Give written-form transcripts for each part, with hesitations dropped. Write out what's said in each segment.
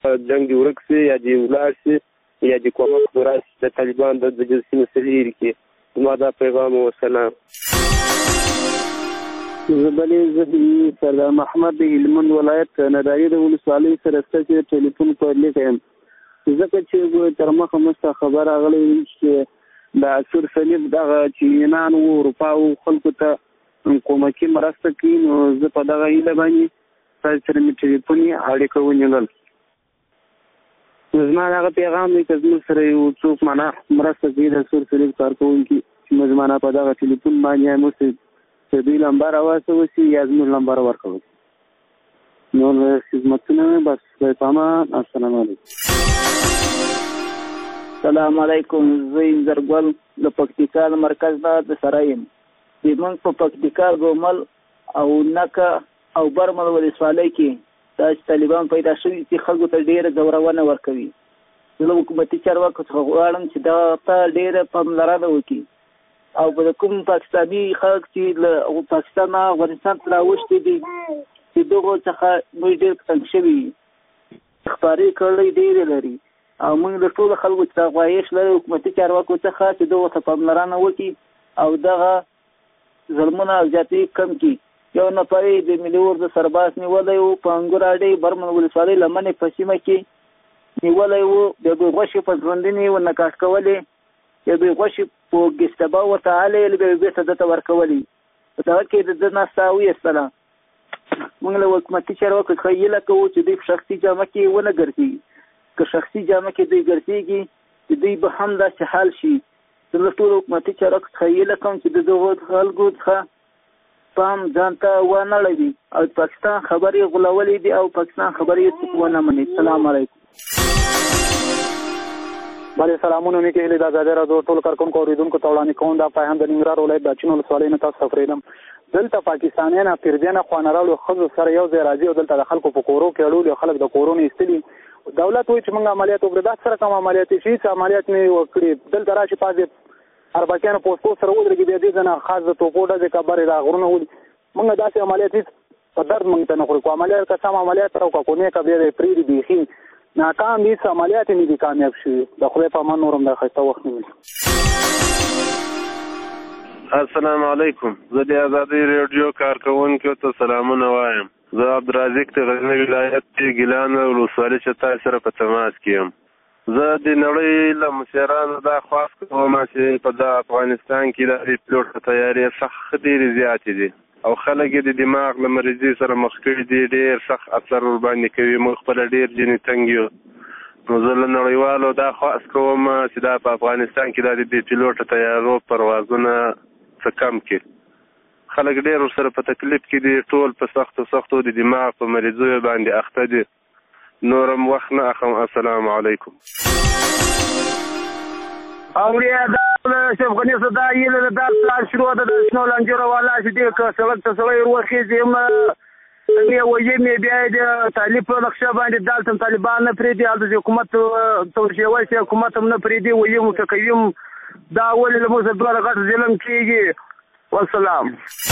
جنګ دې ورک شي یا دې ولاړ شي یا دې کومک راشي د طالبان د جنسي مسلې کې. زما دا پیغام و. سلام. زبلی سردار محمد د هلمند ولایت نادعلي د ولسوالۍ سره ستاسو ټلیفون په لیکم ځکه چې تر مخه مسته خبر راغلی چې د سور صلیب دغه چینان او اروپا او خلکو ته کومکی مرسته کوي، نو زه په دغه هیله باندې تاسو سره مې ټلیفوني اړیکه ونیول. زما دغه پیغام دی چې زموږ سره یو څوک معنا مرسته کوي د سور صلیب کارکوونکي چې موږ معنا په دغه ټلیفون باندې موږ چې دوی لمبر واسه وسی یا زموږ لمبر ورکوي. نو خدمتونه بس پامان. السلام علیکم. السلام علیکم. زه زرګل د پکتیکا مرکز نه د سرایم زمونږ په پکتیکا ګومل او نکه او برمل ولسوالۍ کې دا طالبان پیدا شوي چې خلکو ته ډېره ځورونه ورکوي. زه له حکومتي چارواکو څخه غواړم چې دا ته ډېره پاملرنه وکړي او په کوم پاکستاني خلک چې له پاکستان نه افغانستان ته راوښتي دي چې دغو څخه موږ ډېر تنګ شوي خبرې کړلې ډېرې لري او موږ د ټولو خلکو څخه غواړو چې حکومتي چارواکو څخه چې دغو ته پاملرنه وکړي او دغه ظلمونه او زیاتې کم کړي. یو نفر د ملي اردو سرباز نیولی و په انګور اډې برمن ولسوالۍ لمنې په سیمه کې نیولی و، د دوی غوښې په ژوندنې ورنه کاټ کولې، د دوی غوښې په ګستبه ورته هلې بیا بېرته ده ته ورکولې. په دغه کې د ده ناسته ویستله. موږ له حکومتي چارواکو څخه هیله کوو چې دوی په شخصي جامه کې ونه ګرځي. که شخصي جامه کې دوی ګرځېږي چې دوی به هم داسې حال شي. زه له ټولو حکومتي چارواکو څخه هیله کوم چې د دغو خلکو څخه پام ځان ته ونه لوي او پاکستان خبرې غولولې دي او پاکستان خبرې ونه مني. السلام علیکم. بله سلامونه مې کېږي د ازادۍ راډیو ټول کارکونکو اوریدونکو ته وړاندې کوم دا پیغام د ننګرهار ولایت د اچین ولسوالۍ نه تاسو ته پرېږدم. دلته پاکستانیان پردیان خوانه راوړو ښځو سره یو ځای راځي او دلته د خلکو په کورو کې اړولي خلک د کورونو ایستلي. دولت وایي چې موږ عملیات وکړو، دا سره کوم عملیات شي چې عملیات مې وکړي دلته راشي پازې اربکیانو پوسټو سره ودرېږي بیا دې ځنه خاص د توپو ډزې کبرې را غرونه ولي. موږ داسې عملیات هېڅ په درد موږ ته نه خوري. کو عملیات که سم عملیات او که کونې که بیا دی پرېږدي بیخي ناکام دي، هېڅ عملیات یې نه دي کامیاب شوي. د خدای په امان نور هم دا ښایسته وخت نه وي. السلام علیکم. زه د ازادۍ راډیو کارکوونکو ته سلامونه وایم. زه عبدالرازق د غزني ولایت ګیلان ولسوالۍ چې تاسو سره په تماس کې یم. زه د نړۍ له مشرانو دا خواست کوم چې په افغانستان کې د پیلوټ تیاري سخت ډېرې زیاتې دي او خلک یې د دماغ له مریضۍ سره مخ کړي دي، ډېر سخت اثر ورباندې کوي. موږ خپله ډېر ځینې تنګ یو. نو زه له نړیوالو دا خواست کوم چې دا په افغانستان کې د پیلوټ تیارو پروازونه څه کم کړي. خلک ډېر ورسره په تکلیف کې دي، ټول په سختو د دماغ په مریضیو باندې اخته دي. نورم وخت نه اخم. السلام علیکم. اوریا دا شیخ غنی صدا یله دا پلان شروع ده د شنو لنجره والا چې دې که سړک ته سړی وروخیږي مې وایي مې بیا د طالب په نقشه باندې دالتم طالبان نه پرېږدي، هلته چې حکومت توجیه وایي چې حکومت هم نه پرېږدي، وایي متقیم دا ولې له موږ سره دومره غټ ظلم کېږي. والسلام.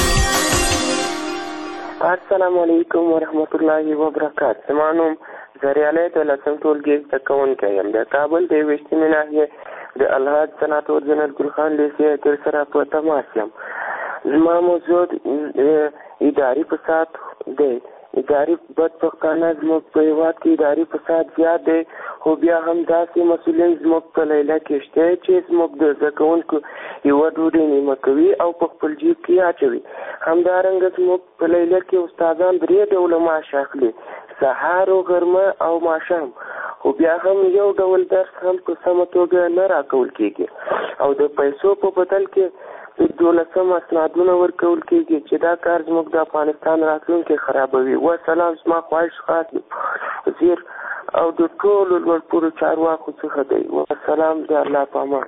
السلام علیکم ورحمت الله وبرکاته. زما نوم زریالی لسم ټولګي زده کوونکی یم. د کابل د 21مې ناحیې د الحاج سناتور جنرال ګل خان لیسې تر سره په تماس یم. زما موضوع اداري فساد دی. اداري بدبختانه زموږ په هېواد کې اداري فساد زیات دی، خو بیا هم داسې مسؤلین زموږ په لیله کې شته چې زموږ د زده کوونکو یوه ډوډۍ نیمه کوي او په خپل جیب کې اچوي. همدارنګه زموږ په لیله کې استادان 3 ډوله معاش اخلي، سهار او غرمه او ماښام، خو بیا هم یو ډول درس هم په سمه توګه نه راکول کېږي او د پیسو په بدل کې 12 اسنادونه ورکول کېږي چې دا کار زموږ د افغانستان راتلونکی خرابوي. وسلام. زما خواهش خاص وزیر او د ټولو لوړپوړو چارواکو څخه دی. وسلام. د الله په امان.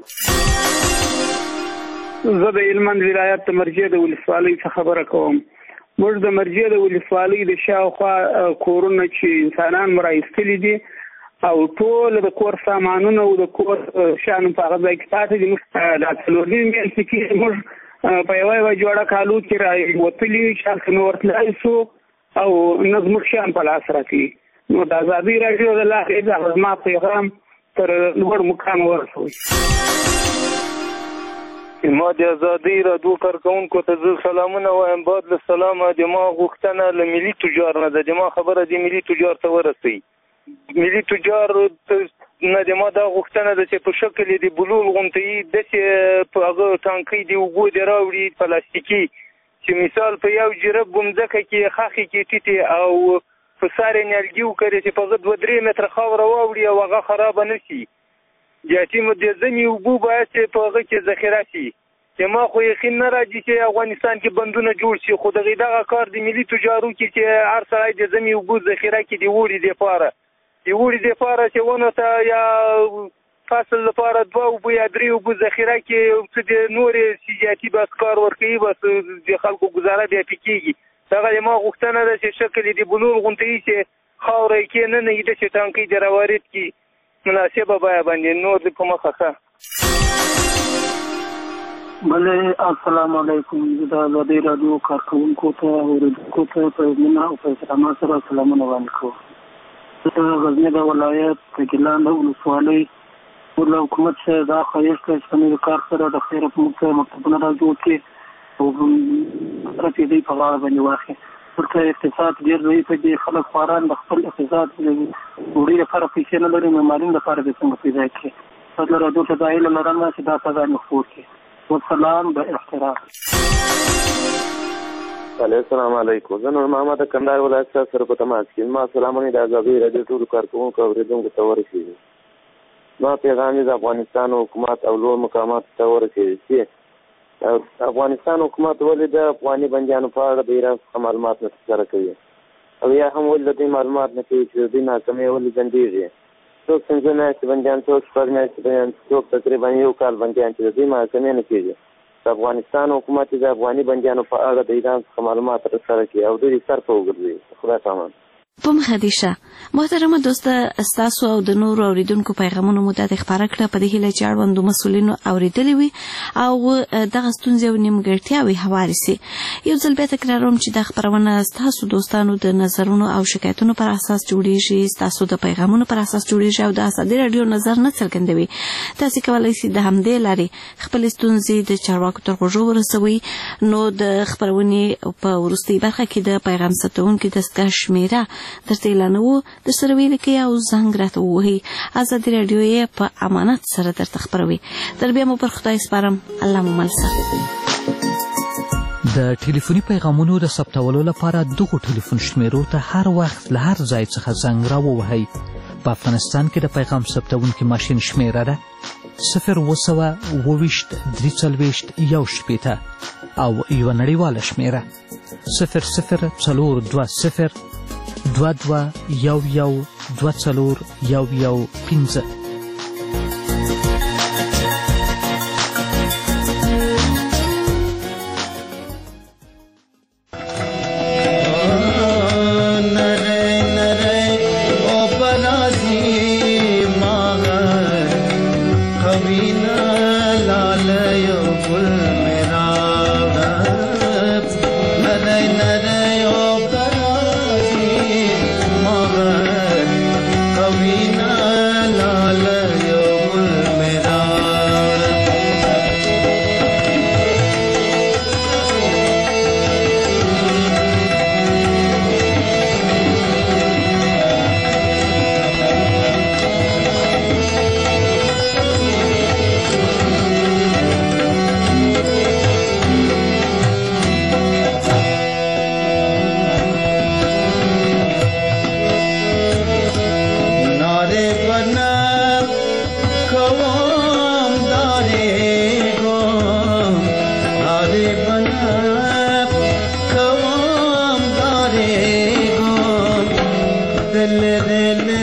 زه د هلمند ولایت د مرجې د ولسوالۍ څخه خبره کوم. موږ د مرجې د ولسوالۍ د شاوخوا کورونه چې انسانان مو راایستلي دي او ټول د کور سامانونه او د کور شیان په هغه ځای کې پاتې دي. موږ دا څلور میاشتې کې موږ په یوه جوړه کالو کې راوتلي چې هلته مې ورتللی شو او نه زموږ شیان په لاس راکوي. نو د ازادي راډیو د لارې د زما پیغام تر لوړ مقام ورسوي. ما د ازادۍ راډیو کارکوونکو ته زه سلامونه وایم. بعد له سلامه د ما غوښتنه له ملي تجار نه ده، د ما خبره د ملي تجار ته ورسوي. ملي تجار نه د ما دا غوښتنه ده چې په شکل د بلول غونډې داسې په هغه ټانکۍ د اوبو د راوړي پلاستیکي چې مثال په یو جرب ګمځکه کې خاخې کې ټیټې او په سارې نیالګي وکړي چې په هغه 2-3 متره خاوره واوړي او هغه خرابه نه شي. جاتي د ځمې اوبو باید چې په هغه کې ذخیره شي. چې ما خو یقین نه راځي چې افغانستان کې بندونه جوړ شي، خو دغه کار د ملي تجارو کې چې هر سړی د ځمې اوبو ذخیره کړي د اوړي دپاره چې ونه ته یا فصل لپاره 2 اوبه یا 3 اوبه ذخیره کړي چې د نورې سیاجاتي بس کار ورکوي، بس د خلکو ګزاره بیا پې کېږي. دغه د ما غوښتنه ده چې شکل د بلول غونډۍ چې خاوره یې کې نه نږدې چې ټانکۍ د راوارد کړي مناسبه بیه باندې نور د په مخه ښه. بله السلام علیکم. زه د ازادۍ راډیو کارکوونکو ته اورېدونکو ته په مینه او په احترام سره سلامونه وړاندې کوم. زه د غزني د ولایت د ګیلان د ولسوالۍ له حکومت څخه دا خواهش کوي چې د کار سره د خیره په موږ مکتبونه را جوړ کړي او رفع دی په غاړه باندې واخلي. ورته اقتصاد ډېر ضعیف دی، خلک خواران د خپل اقتصاد ډوډۍ لپاره پیسې نه لري، معمارین لپاره به څنګه پیدا کړي. فضل راډیو ته دا هیله لرم چې دا سزا مې خپور کړي. والسلام باحترام. السلام علیکم. زه نور محمد کندهار ولایت سره په تماس کې. ما سلامونه د ازادۍ راډیو ټولو کارکوونکو اورېدونکو ته ورسېږي. ما پیغام د افغانستان حکومت او لوړ مقاماتو ته ورسېږي چې افغانستان حکومت ولې د افغاني بندیانو په اړه د ایران څخه معلومات نه ترلاسه کوي او یا هم ولې د دوی معلومات نه کوي چې د دوی ناکامۍ ولې ځنډېږي. څوک 5 میاشتې بندیان، څوک 6 میاشتې بندیان، څوک تقریبا 1 کال بندیان چې د دوی محاکمې نه کېږي. د افغانستان حکومت د افغاني بندیانو په اړه د ایران څخه معلومات ترلاسه کړي او دوی سر په وګرځوي. خدای پامان. په مخدیشه محترمه دوسته استاسو او د نورو اوریدونکو پیغامونو مو ته خبره کړه په دې هیله چې اړوندو مسولینو اوریدلې وي او دغه ستونزې او نیمګړتیاوې هوارې سي. یو ځل بیا تکراروم چې د خبرونه ستاسو دوستانو د نظرونو او شکایتونو پر اساس جوړیږي، ستاسو د پیغامونو پر اساس جوړیږي او د ازادي راډیو نظر نه څرګندوي. تاسو کولای شئ د همدې لارې خپل ستونزې د چارواکو تر غوږو ورسوي. نو د خبرونې په وروستۍ برخه کې د پیغام ستونکو دستګاه شمیره درته اعلانوو، در سره ویل کې او زنګ راته ووهي. ازادي راډیو یې په امانت سره درته خپروي. تر بیا مو پر خدای سپارم. الله مو مل شه. د ټلیفوني پیغامونو د ثبتولو لپاره دغو ټلیفون شمیرو ته هر وخت له هر ځای څخه زنګ راووهئ. په افغانستان کې د پیغام ثبتونکي ماشین شمیره ده 0202341 او یوه نړیواله شمیره 004220 2211241115. Come on.